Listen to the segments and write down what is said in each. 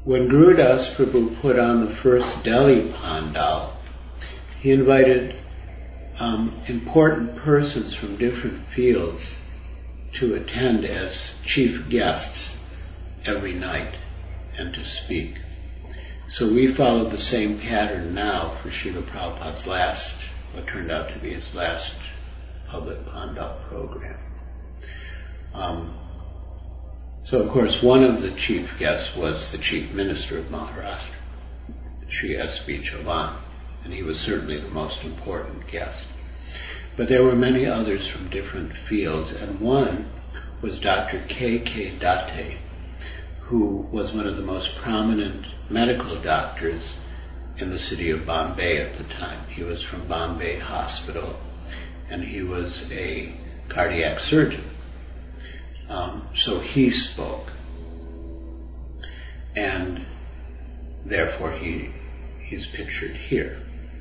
When Gurudas Prabhu put on the first Delhi Pandal, he invited important persons from different fields to attend as chief guests every night and to speak. So we followed the same pattern now for Srila Prabhupada's what turned out to be his last public Pandal program. So of course one of the chief guests was the Chief Minister of Maharashtra, Sri S.B. Chauhan, and he was certainly the most important guest. But there were many others from different fields, and one was Dr. K.K. Datte, who was one of the most prominent medical doctors in the city of Bombay at the time. He was from Bombay Hospital, and he was a cardiac surgeon. So he spoke, and therefore he's pictured here.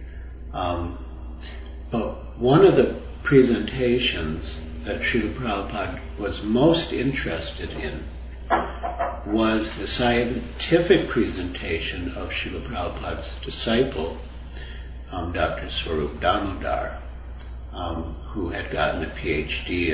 But one of the presentations that Srila Prabhupada was most interested in was the scientific presentation of Srila Prabhupada's disciple, Dr. Swarup Damodar, who had gotten a PhD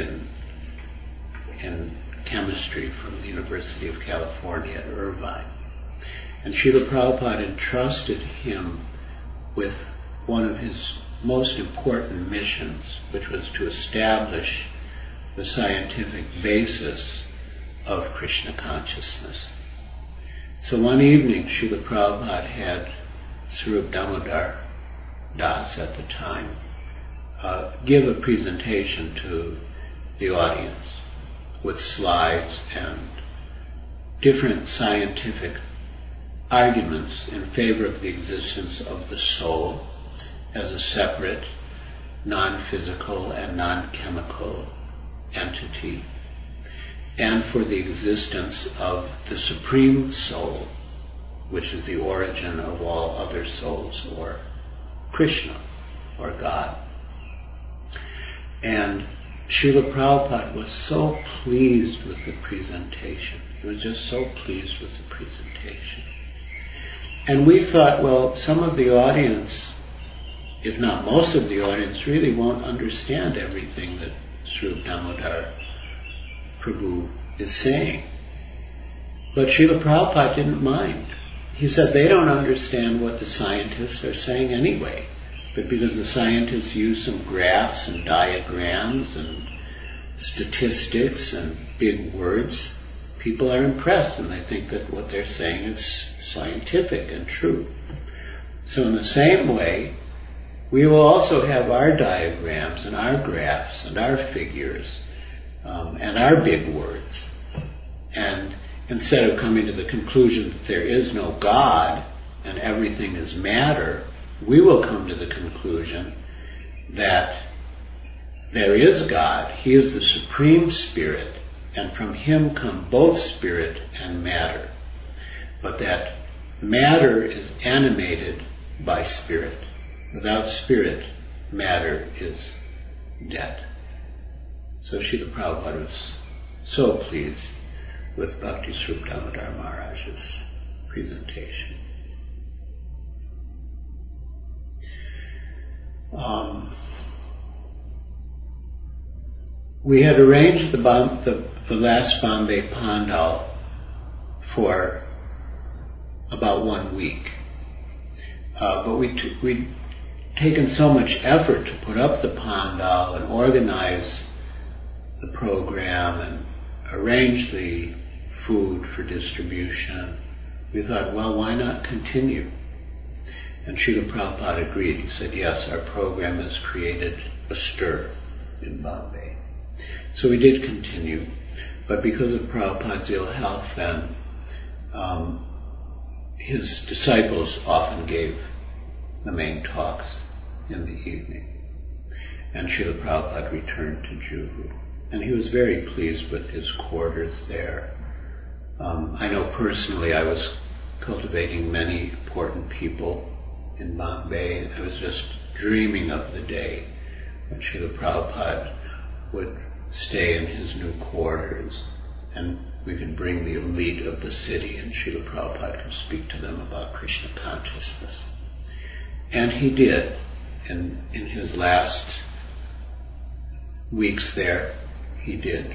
in chemistry from the University of California at Irvine. And Srila Prabhupada entrusted him with one of his most important missions, which was to establish the scientific basis of Krishna consciousness. So one evening, Srila Prabhupada had Swarup Damodar Das at the time give a presentation to the audience with slides and different scientific arguments in favor of the existence of the soul as a separate, non-physical and non-chemical entity, and for the existence of the Supreme Soul, which is the origin of all other souls, or Krishna, or God. And Srila Prabhupada was so pleased with the presentation. He was just so pleased with the presentation. And we thought, well, some of the audience, if not most of the audience, really won't understand everything that Swarup Damodar Prabhu is saying. But Srila Prabhupada didn't mind. He said they don't understand what the scientists are saying anyway, but because the scientists use some graphs and diagrams and statistics and big words, people are impressed and they think that what they're saying is scientific and true. So in the same way, we will also have our diagrams and our graphs and our figures and our big words. And instead of coming to the conclusion that there is no God and everything is matter, we will come to the conclusion that there is God. He is the Supreme Spirit, and from Him come both spirit and matter. But that matter is animated by spirit. Without spirit, matter is dead. So Srila Prabhupada was so pleased with Bhakti Swarup Damodar Maharaj's presentation. We had arranged the last Bombay Pandal for about 1 week. But we'd taken so much effort to put up the Pandal and organize the program and arrange the food for distribution. We thought, well, why not continue? And Srila Prabhupada agreed. He said, yes, our program has created a stir in Bombay. So we did continue, but because of Prabhupada's ill health then, his disciples often gave the main talks in the evening. And Srila Prabhupada returned to Juhu. And he was very pleased with his quarters there. I know personally I was cultivating many important people in Bombay. I was just dreaming of the day when Srila Prabhupada would stay in his new quarters and we could bring the elite of the city and Srila Prabhupada could speak to them about Krishna consciousness. And he did. And in his last weeks there, he did.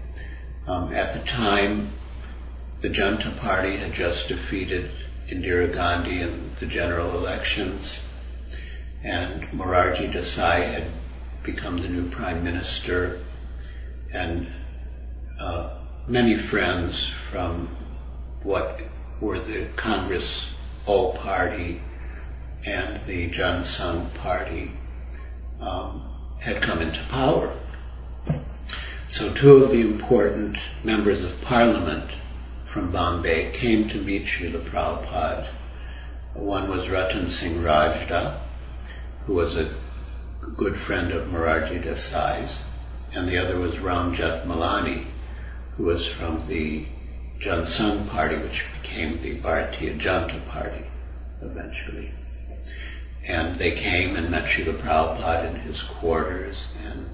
At the time, the Janata Party had just defeated Indira Gandhi in the general elections, and Morarji Desai had become the new Prime Minister, and many friends from what were the Congress O Party and the Jan Sangh Party had come into power. So two of the important members of Parliament from Bombay came to meet Srila Prabhupada. One was Ratan Singh Rajda, who was a good friend of Morarji Desai's, and the other was Ram Jethmalani, who was from the Jan Sangh Party, which became the Bharatiya Janata Party eventually. And they came and met Srila Prabhupada in his quarters, and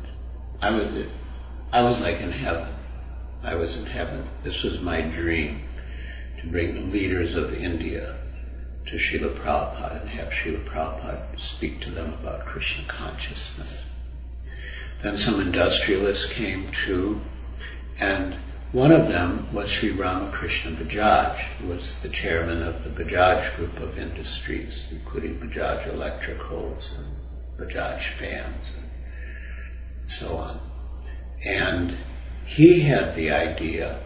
I was like in heaven. I was in heaven. This was my dream, to bring the leaders of India to Srila Prabhupada and have Srila Prabhupada speak to them about Krishna consciousness. Then some industrialists came too, and one of them was Sri Ramakrishna Bajaj, who was the chairman of the Bajaj group of industries, including Bajaj Electricals and Bajaj fans and so on. And he had the idea,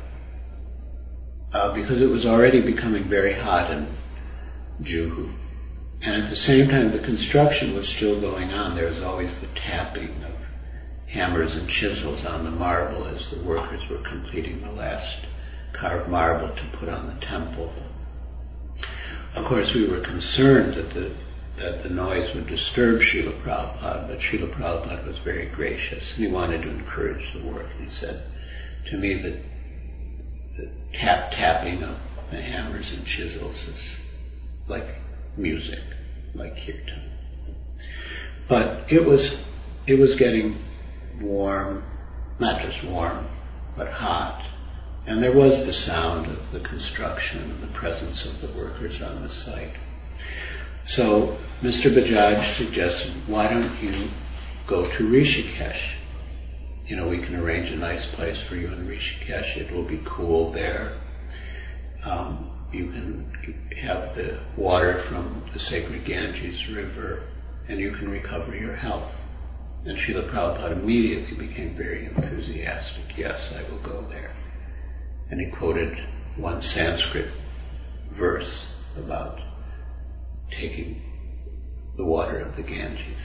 because it was already becoming very hot in Juhu, and at the same time the construction was still going on. There was always the tapping of hammers and chisels on the marble as the workers were completing the last carved marble to put on the temple. Of course, we were concerned that the noise would disturb Srila Prabhupada, but Srila Prabhupada was very gracious, and he wanted to encourage the work. And he said to me that the tapping of the hammers and chisels is like music, like kirtan. But it was getting warm, not just warm, but hot. And there was the sound of the construction and the presence of the workers on the site. So Mr. Bajaj suggested, why don't you go to Rishikesh? You know, we can arrange a nice place for you in Rishikesh. It will be cool there. You can have the water from the sacred Ganges River, and you can recover your health. And Srila Prabhupada immediately became very enthusiastic. Yes, I will go there. And he quoted one Sanskrit verse about taking the water of the Ganges.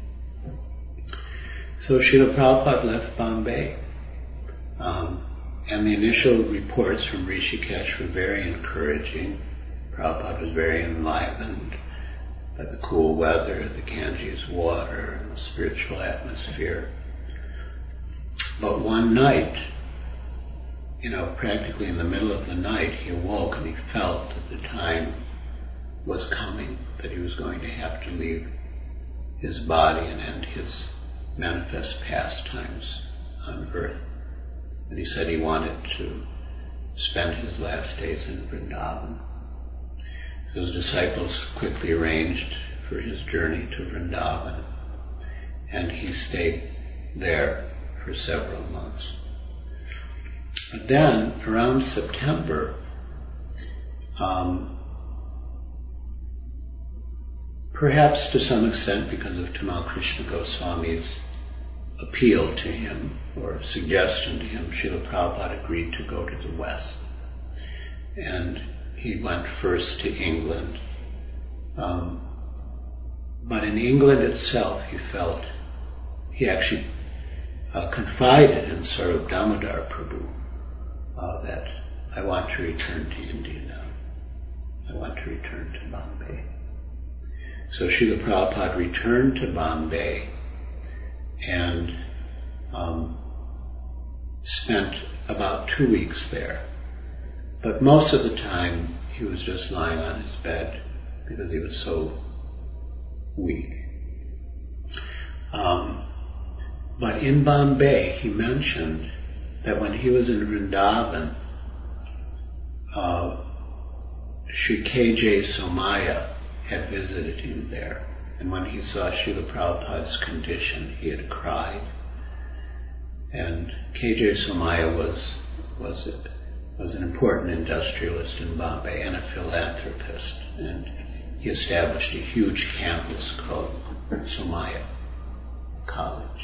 So Srila Prabhupada left Bombay. And the initial reports from Rishikesh were very encouraging. Prabhupada was very enlivened by the cool weather, the Ganges water, and the spiritual atmosphere. But one night, practically in the middle of the night, he awoke and he felt that the time was coming, that he was going to have to leave his body and end his manifest pastimes on earth. And he said he wanted to spend his last days in Vrindavan. So his disciples quickly arranged for his journey to Vrindavan, and he stayed there for several months. But then, around September, perhaps to some extent because of Tamal Krishna Goswami's appeal to him or suggestion to him, Srila Prabhupada agreed to go to the West. And he went first to England. But in England itself, he actually confided in Sarup Damodar Prabhu that I want to return to India now. I want to return to Bombay. So Srila Prabhupada returned to Bombay and spent about 2 weeks there. But most of the time he was just lying on his bed because he was so weak. But in Bombay he mentioned that when he was in Vrindavan, Sri K.J. Somaya had visited him there, and when he saw Srila Prabhupada's condition, he had cried. And K.J. Somaya was an important industrialist in Bombay and a philanthropist, and he established a huge campus called Somaya College.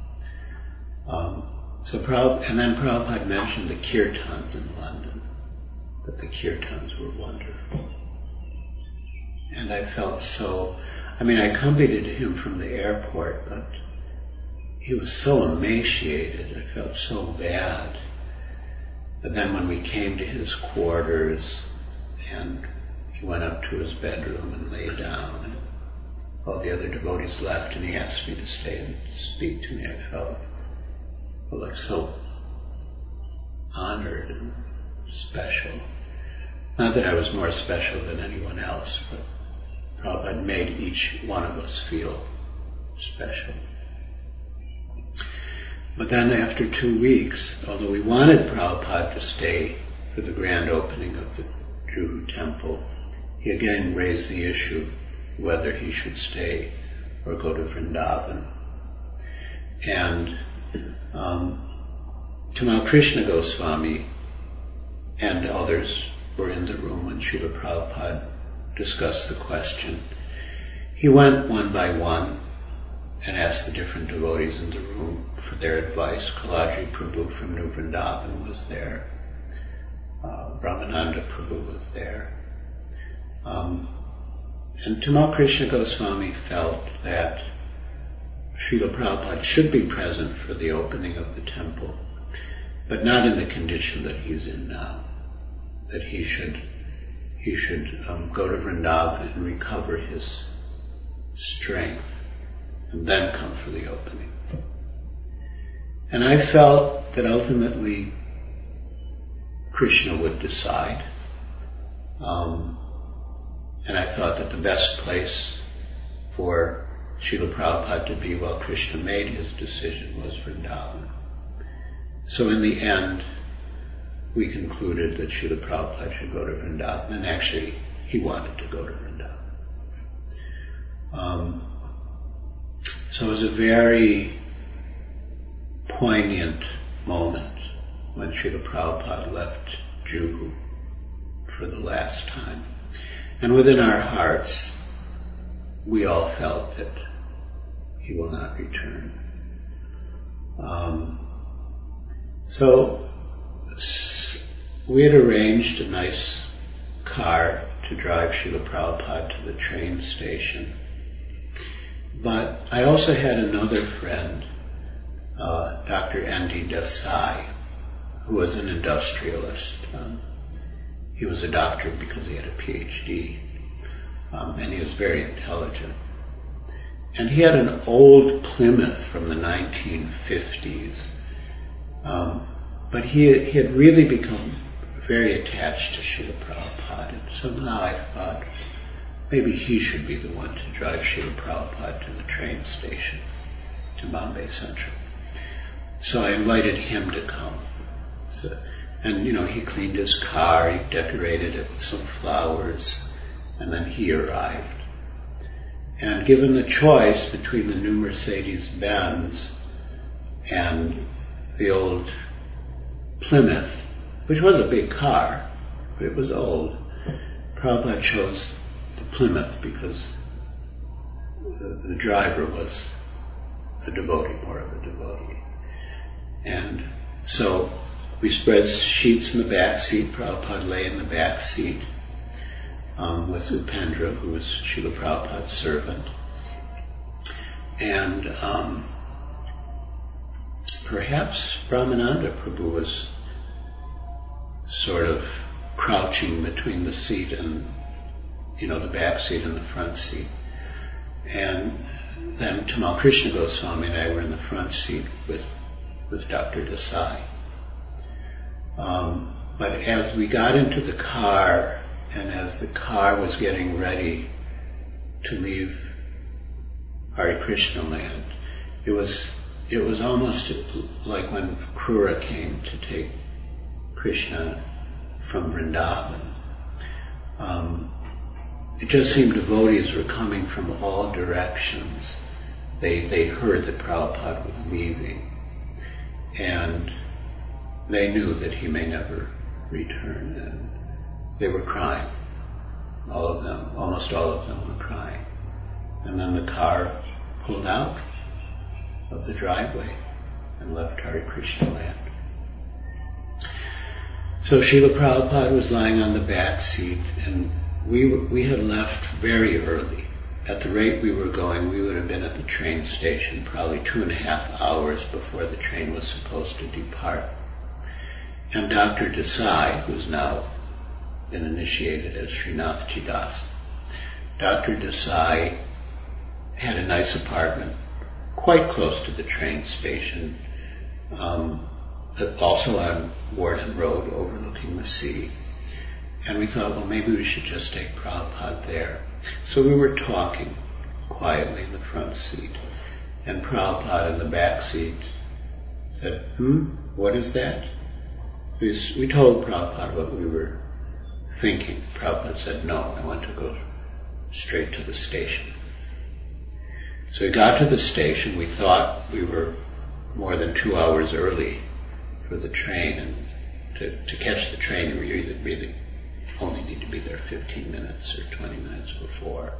And then Prabhupada mentioned the kirtans in London, that the kirtans were wonderful. And I felt I accompanied him from the airport, but he was so emaciated, I felt so bad. But then when we came to his quarters, and he went up to his bedroom and lay down, and all the other devotees left, and he asked me to stay and speak to me, I felt like so honored and special. Not that I was more special than anyone else, but Prabhupada made each one of us feel special. But then after 2 weeks, although we wanted Prabhupada to stay for the grand opening of the Juhu temple, he again raised the issue whether he should stay or go to Vrindavan. And Tamal Krishna Goswami and others were in the room when Srila Prabhupada discussed the question. He went one by one and asked the different devotees in the room for their advice. Kaladri Prabhu from New Vrindavan was there. Brahmananda Prabhu was there. And Tamal Krishna Goswami felt that Srila Prabhupada should be present for the opening of the temple, but not in the condition that he's in now. That he should go to Vrindavan and recover his strength, and then come for the opening. And I felt that ultimately Krishna would decide. And I thought that the best place for Srila Prabhupada to be while Krishna made his decision was Vrindavan. So in the end, we concluded that Srila Prabhupada should go to Vrindavan, and actually he wanted to go to Vrindavan. So it was a very poignant moment when Srila Prabhupada left Juhu for the last time. And within our hearts, we all felt that he will not return. So we had arranged a nice car to drive Srila Prabhupada to the train station. But I also had another friend, Dr. N.D. Desai, who was an industrialist. He was a doctor because he had a PhD, and he was very intelligent. And he had an old Plymouth from the 1950s, but he had really become very attached to Srila Prabhupada, and somehow I thought maybe he should be the one to drive Srila Prabhupada to the train station, to Bombay Central. So I invited him to come. And he cleaned his car, he decorated it with some flowers, and then he arrived. And given the choice between the new Mercedes-Benz and the old Plymouth, which was a big car, but it was old, Prabhupada chose the Plymouth because the driver was a devotee, more of a devotee. And so we spread sheets in the back seat. Prabhupada lay in the back seat with Upendra, who was Srila Prabhupada's servant. And perhaps Brahmananda Prabhu was sort of crouching between the seat and, the back seat and the front seat. And then Tamal Krishna Goswami and I were in the front seat with Dr. Desai. But as we got into the car, and as the car was getting ready to leave Hare Krishna land, it was almost like when Krura came to take Krishna from Vrindavan. It just seemed devotees were coming from all directions. They heard that Prabhupada was leaving, and they knew that he may never return, and they were crying. All of them, almost all of them were crying. And then the car pulled out of the driveway and left Hare Krishna land. So Srila Prabhupada was lying on the back seat, and we had left very early. At the rate we were going, we would have been at the train station probably 2.5 hours before the train was supposed to depart. And Dr. Desai, who's now been initiated as Srinathji Das, Dr. Desai had a nice apartment quite close to the train station, also on Warden Road overlooking the sea. And we thought, well, maybe we should just take Prabhupada there. So we were talking quietly in the front seat, and Prabhupada in the back seat said, what is that? We told Prabhupada what we were thinking. Prabhupada said, no, I want to go straight to the station. So we got to the station. We thought we were more than 2 hours early for the train, and to catch the train you really only need to be there 15 minutes or 20 minutes before.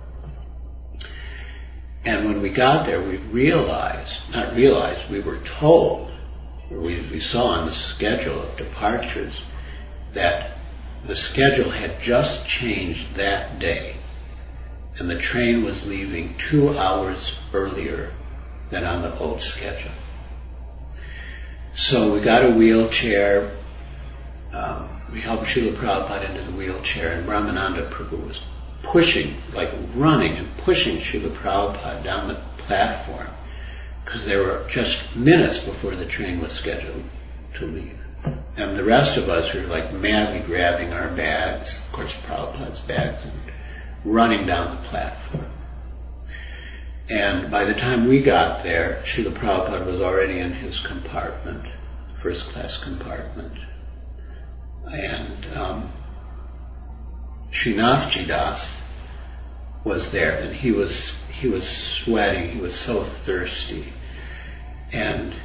And when we got there, we we were told, or we saw on the schedule of departures, that the schedule had just changed that day, and the train was leaving 2 hours earlier than on the old schedule. So we got a wheelchair. We helped Srila Prabhupada into the wheelchair, and Brahmananda Prabhu was running and pushing Srila Prabhupada down the platform, because there were just minutes before the train was scheduled to leave. And the rest of us were madly grabbing our bags, of course Prabhupada's bags, and running down the platform. And by the time we got there, Srila Prabhupada was already in his compartment, first class compartment. And Srinathji Das was there, and he was sweating, he was so thirsty. And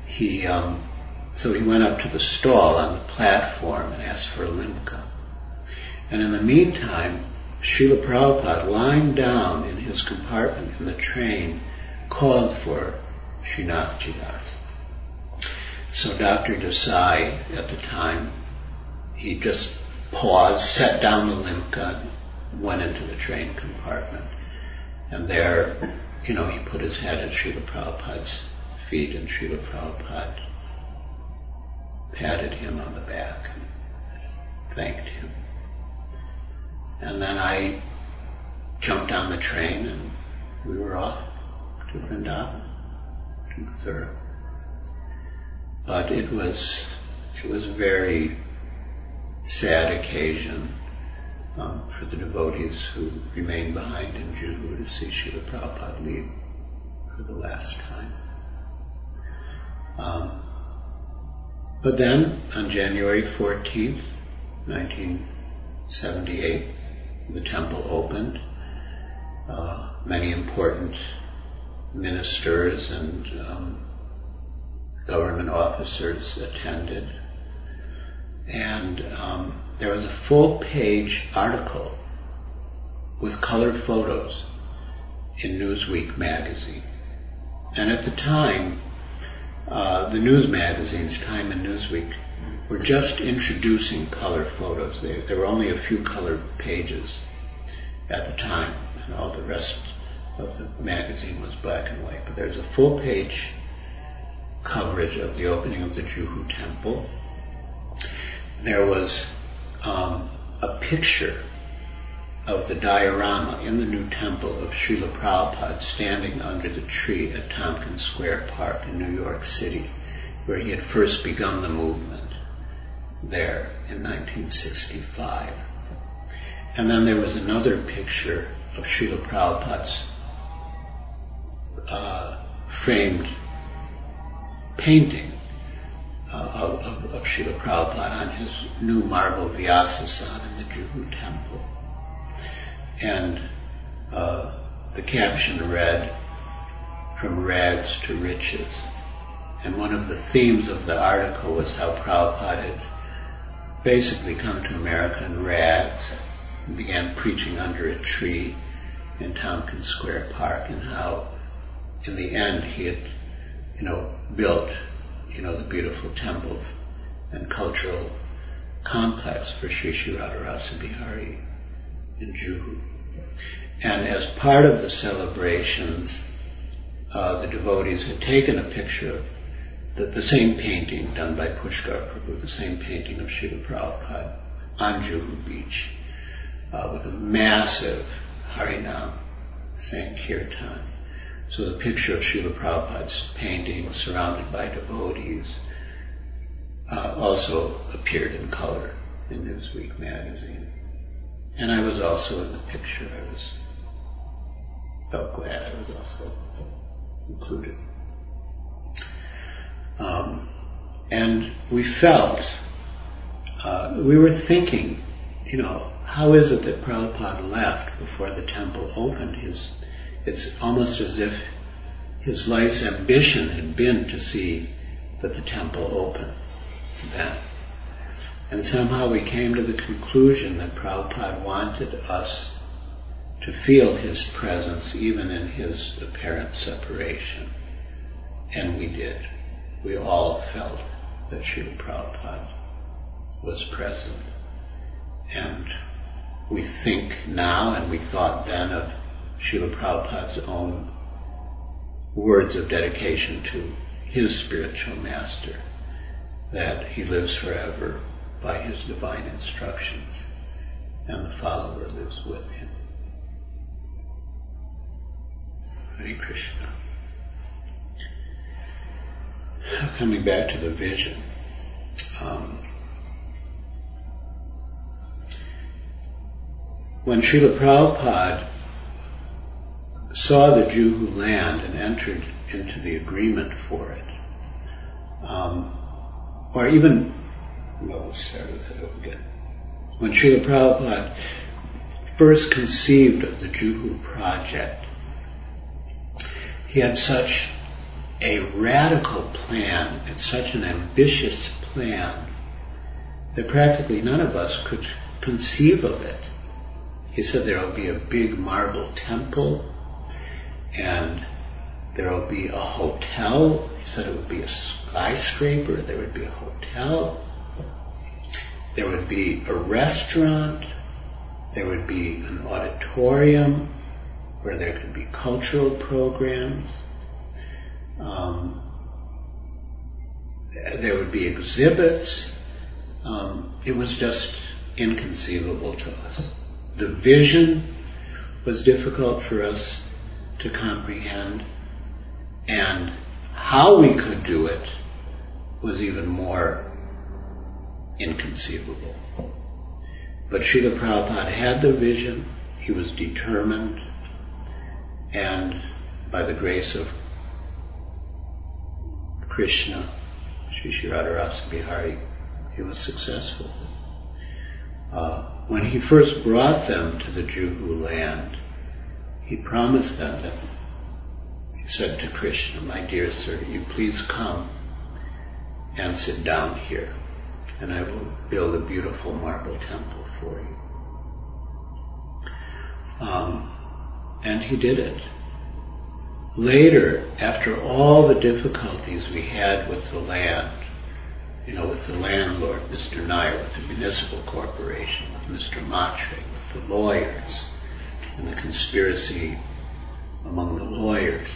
so he went up to the stall on the platform and asked for a limca. And in the meantime, Srila Prabhupada, lying down in his compartment in the train, called for Srinathji Das. So Dr. Desai, at the time, he just paused, set down the limca, went into the train compartment. And there, he put his head at Srila Prabhupada's feet, and Srila Prabhupada patted him on the back and thanked him. And then I jumped on the train, and we were off to Vrindavan, to Mathura. But it was a very sad occasion for the devotees who remained behind in Juhu to see Srila Prabhupada leave for the last time. But then, on January 14th, 1978, the temple opened. Many important ministers and government officers attended. And there was a full-page article with colored photos in Newsweek magazine. And at the time, the news magazines, Time and Newsweek, were just introducing color photos. There were only a few colored pages at the time, and all the rest of the magazine was black and white. But there's a full-page coverage of the opening of the Juhu temple. There was a picture of the diorama in the new temple of Srila Prabhupada standing under the tree at Tompkins Square Park in New York City, where he had first begun the movement there in 1965. And then there was another picture of Srila Prabhupada's framed painting of Srila Prabhupada on his new marble Vyasasana in the Juhu temple. And the caption read, "From Rags to Riches." And one of the themes of the article was how Prabhupada had basically come to America in rags and began preaching under a tree in Tompkins Square Park, and how in the end he had, built, the beautiful temple and cultural complex for Sri Sri Radharasa Bihari in Juhu. And as part of the celebrations, the devotees had taken a picture of the same painting done by Pushkar Prabhu, the same painting of Srila Prabhupada on Juhu Beach, with a massive Harinam Sankirtan. So the picture of Srila Prabhupada's painting surrounded by devotees also appeared in color in Newsweek magazine. And I was also in the picture. Felt glad I was also included. And we felt, we were thinking, how is it that Prabhupada left before the temple opened? It's almost as if his life's ambition had been to see that the temple opened then. And somehow we came to the conclusion that Prabhupada wanted us to feel his presence even in his apparent separation. And we did. We all felt that Srila Prabhupada was present. And we think now, and we thought then, of Srila Prabhupada's own words of dedication to his spiritual master, that he lives forever by his divine instructions, and the follower lives with him. Hare Krishna. Coming back to the vision, when Srila Prabhupada saw the Juhu land and entered into the agreement for it, let's start with it again. When Srila Prabhupada first conceived of the Juhu project, he had such a radical plan and such an ambitious plan that practically none of us could conceive of it. He said there will be a big marble temple, and there will be a hotel. He said it would be a skyscraper. There would be a hotel. There would be a restaurant. There would be an auditorium where there could be cultural programs. There would be exhibits. It was just inconceivable to us. The vision was difficult for us to comprehend, and how we could do it was even more inconceivable. But Srila Prabhupada had the vision, he was determined, and by the grace of Krishna, Sri Sri Radharasa Bihari, he was successful. When he first brought them to the Juhu land, he promised them that, he said to Krishna, "My dear sir, you please come and sit down here, and I will build a beautiful marble temple for you." And he did it. Later, after all the difficulties we had with the land, with the landlord, Mr. Nair, with the municipal corporation, with Mr. Matre, with the lawyers, and the conspiracy among the lawyers,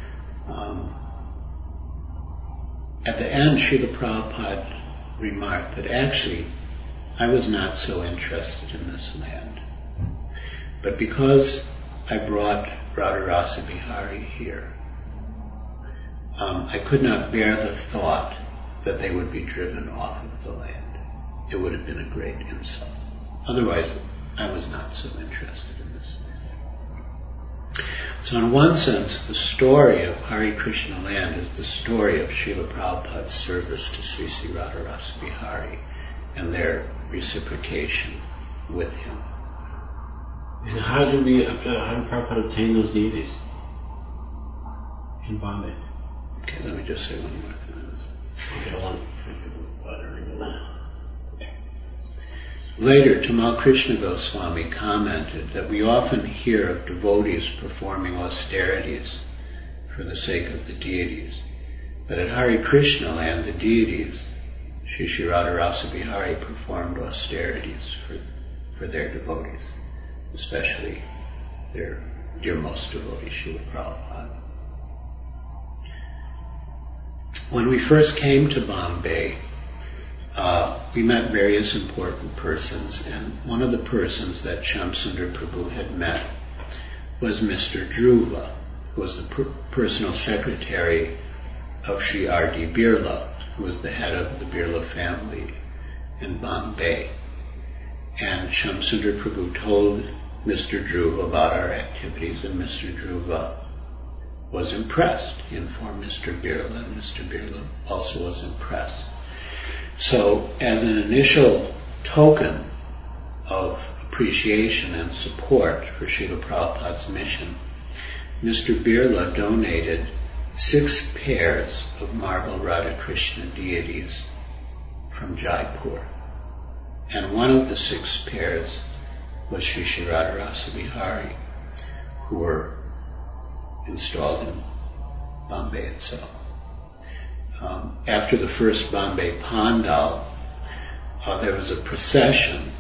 at the end, Srila Prabhupada remarked that actually I was not so interested in this land. But because I brought Radharasa Bihari here, I could not bear the thought that they would be driven off of the land. It would have been a great insult. Otherwise, I was not so interested in this land. So in one sense, the story of Hare Krishna Land is the story of Srila Prabhupada's service to Sri Sri Radharasa Bihari and their reciprocation with him. And how did Prabhupada obtain those deities in Bombay? Okay, let me just say one more thing. Okay, Later, Tamal Krishna Goswami commented that we often hear of devotees performing austerities for the sake of the deities, but at Hare Krishna Land, the deities, Sri Sri Radharasa Bihari, performed austerities for their devotees, especially their dearmost devotee, Srila Prabhupada. When we first came to Bombay, we met various important persons, and one of the persons that Shamsundar Prabhu had met was Mr. Dhruva, who was the personal secretary of Sri R.D. Birla, who was the head of the Birla family in Bombay. And Shamsundar Prabhu told Mr. Dhruva about our activities, and Mr. Dhruva was impressed. He informed Mr. Birla, and Mr. Birla also was impressed. So, as an initial token of appreciation and support for Srila Prabhupada's mission, Mr. Birla donated 6 pairs of marble Radha Krishna deities from Jaipur. And one of the 6 pairs was Sri Sri Radharasa Bihari, who were installed in Bombay itself. After the first Bombay Pandal, there was a procession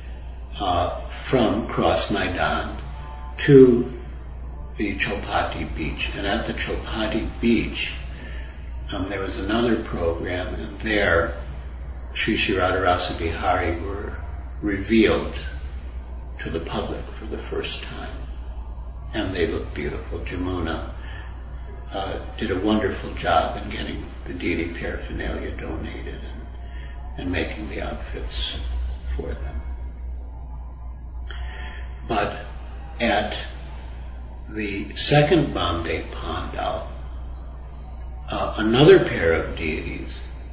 from Cross Maidan to the Chowpatty Beach. And at the Chowpatty Beach, there was another program, and there Sri Sri Radharasa Bihari were revealed to the public for the first time. And they looked beautiful. Jamuna did a wonderful job in getting the deity paraphernalia donated and making the outfits for them. But at the second Bombay Pandal, another pair of deities,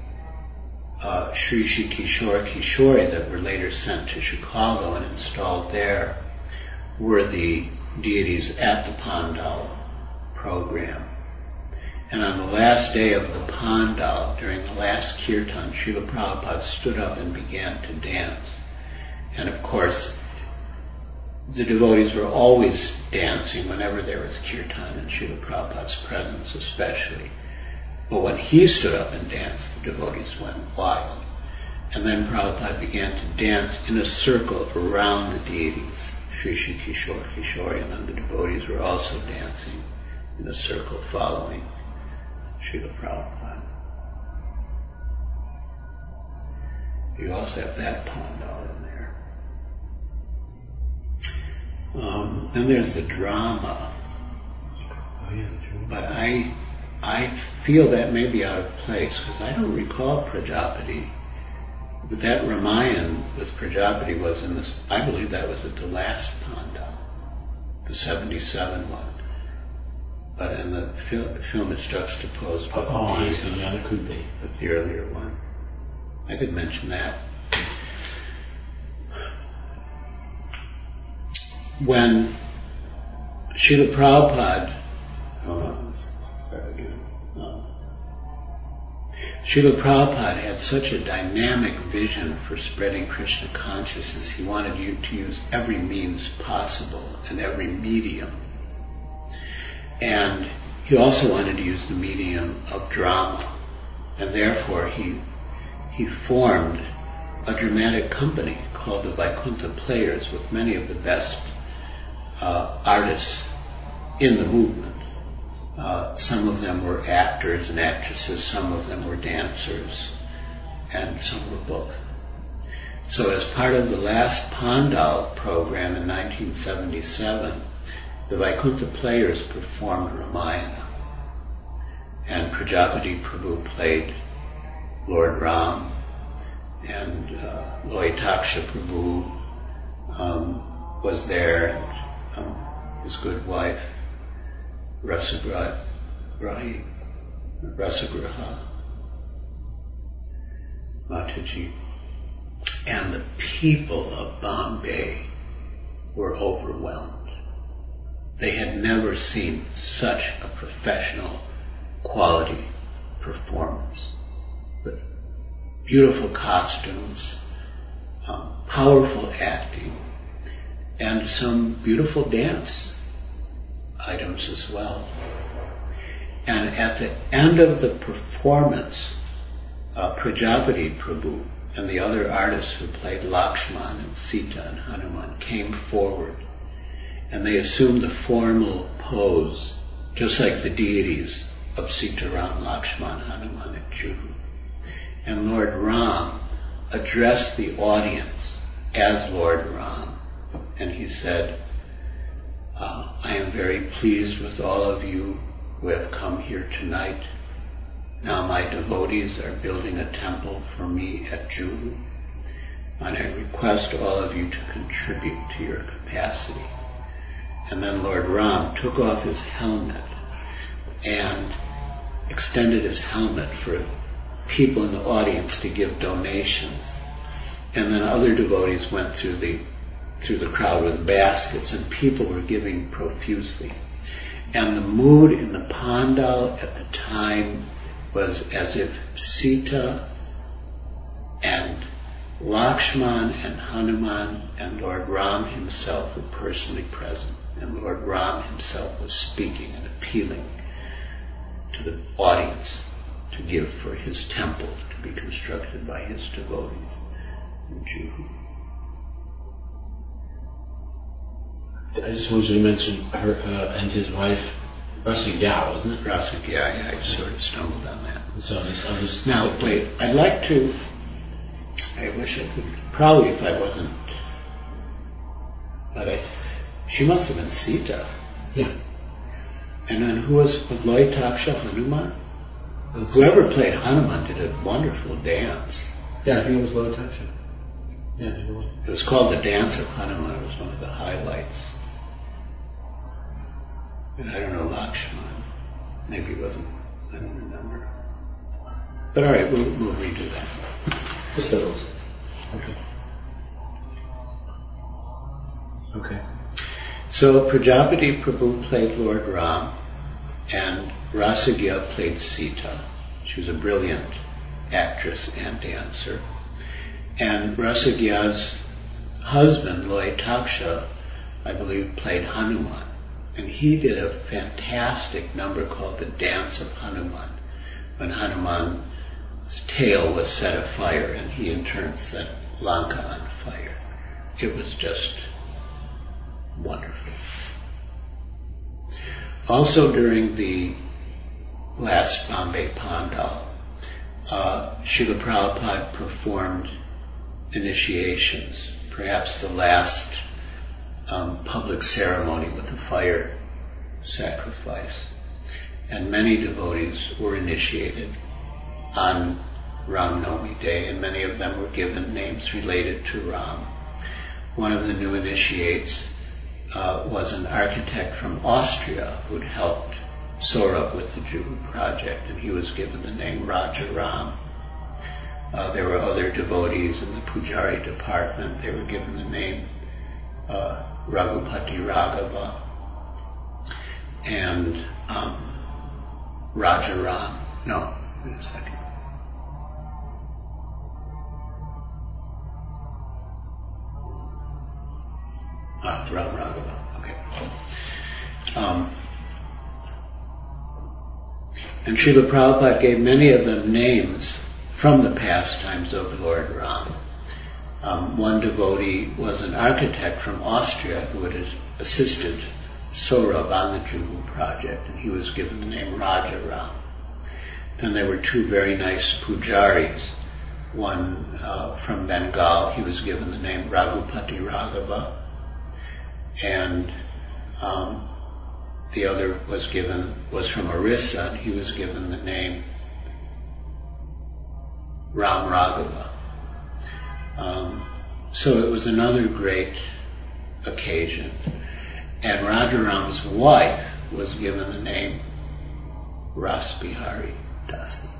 Sri Sri Kishore Kishori, that were later sent to Chicago and installed there, were the deities at the Pandal program. And on the last day of the Pandal, during the last kirtan, Srila Prabhupada stood up and began to dance. And of course, the devotees were always dancing whenever there was kirtan, and Srila Prabhupada's presence especially. But when he stood up and danced, the devotees went wild. And then Prabhupada began to dance in a circle around the deities, Sri Sri Kishore Kishori, and then the devotees were also dancing in a circle following Srila Prabhupada. You also have that Pandal in there. Then there's the drama. Oh yeah, the drama. But I feel that may be out of place, because I don't recall Prajapati. But that Ramayan with Prajapati was in this, I believe that was at the last Pandal, the 77 one. But in the film it's juxtaposed with I see, yeah, it could be. the earlier one. I could mention that. When Srila Prabhupada, Srila Prabhupada had such a dynamic vision for spreading Krishna consciousness, he wanted you to use every means possible and every medium. And he also wanted to use the medium of drama, and therefore he formed a dramatic company called the Vaikuntha Players with many of the best artists in the movement. Some of them were actors and actresses, some of them were dancers, and some were both. So as part of the last Pandal program in 1977, the Vaikuntha Players performed Ramayana, and Prajapati Prabhu played Lord Ram, and Loitaksha Prabhu was there, and his good wife Rasagraha, Mataji. And the people of Bombay were overwhelmed. They had never seen such a professional quality performance with beautiful costumes, powerful acting, and some beautiful dance items as well. And at the end of the performance, Prajapati Prabhu and the other artists who played Lakshman and Sita and Hanuman came forward, and they assumed the formal pose, just like the deities of Sita, Ram, Lakshman, Hanuman, and Juhu. And Lord Ram addressed the audience as Lord Ram, and he said, I am very pleased with all of you who have come here tonight. Now my devotees are building a temple for me at Juhu, and I request all of you to contribute to your capacity. And then Lord Ram took off his helmet and extended his helmet for people in the audience to give donations. And then other devotees went through the crowd with baskets, and people were giving profusely. And the mood in the pandal at the time was as if Sita and Lakshman and Hanuman and Lord Ram himself were personally present. And Lord Ram himself was speaking and appealing to the audience to give for his temple to be constructed by his devotees in Juhu. I just wanted to mention her and his wife, Rasagyal, wasn't it? Rasagyal, yeah, I sort of stumbled on that. So I'll just now, wait, I'd like to, I wish I could, probably if I wasn't, but she must have been Sita. Yeah. And then who was Loitaksha Hanuman? Whoever played Hanuman did a wonderful dance. Yeah, I think it was Loitaksha. Yeah, it was. It was called the Dance of Hanuman. It was one of the highlights. And I don't know Lakshman. Maybe it wasn't. I don't remember. But all right, we'll redo that. Just those. Okay. Okay. So Prajapati Prabhu played Lord Ram, and Rasagyal played Sita. She was a brilliant actress and dancer. And Rasagyal's husband, Loitaksha, I believe, played Hanuman. And he did a fantastic number called the Dance of Hanuman, when Hanuman's tail was set afire and he in turn set Lanka on fire. It was just wonderful. Also during the last Bombay Pandal, Srila Prabhupada performed initiations, perhaps the last public ceremony with a fire sacrifice. And many devotees were initiated on Ram Navami Day, and many of them were given names related to Ram. One of the new initiates was an architect from Austria who'd helped Saurabh with the Juhu project, and he was given the name Raja Ram. There were other devotees in the Pujari department. They were given the name Raghupati Raghava and Raja Ram. No, wait a second. Ram Raghava. Okay. And Srila Prabhupada gave many of them names from the pastimes of Lord Ram. One devotee was an architect from Austria who had assisted Saurabh on the Juhu project, and he was given the name Raja Ram. Then there were two very nice pujaris. One from Bengal, he was given the name Raghupati Raghava, and the other was from Orissa, and he was given the name Ram Raghava. So it was another great occasion. And Rajaram's wife was given the name Ras Bihari Dasi.